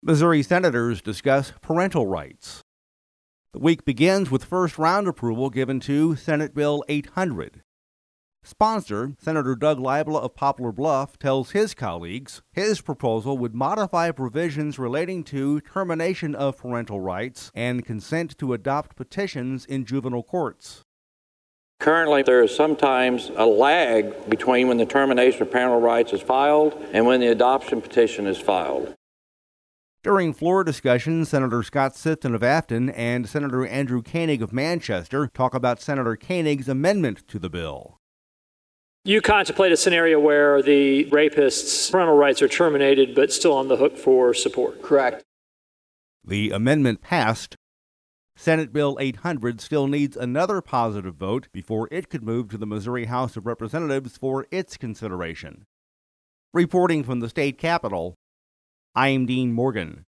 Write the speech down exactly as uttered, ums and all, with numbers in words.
Missouri senators discuss parental rights. The week begins with first-round approval given to Senate Bill eight hundred. Sponsor, Senator Doug Libela of Poplar Bluff, tells his colleagues his proposal would modify provisions relating to termination of parental rights and consent to adopt petitions in juvenile courts. Currently, there is sometimes a lag between when the termination of parental rights is filed and when the adoption petition is filed. During floor discussions, Senator Scott Sifton of Afton and Senator Andrew Koenig of Manchester talk about Senator Koenig's amendment to the bill. You contemplate a scenario where the rapist's parental rights are terminated but still on the hook for support. Correct. The amendment passed. Senate Bill eight hundred still needs another positive vote before it could move to the Missouri House of Representatives for its consideration. Reporting from the state capitol, I'm Dean Morgan.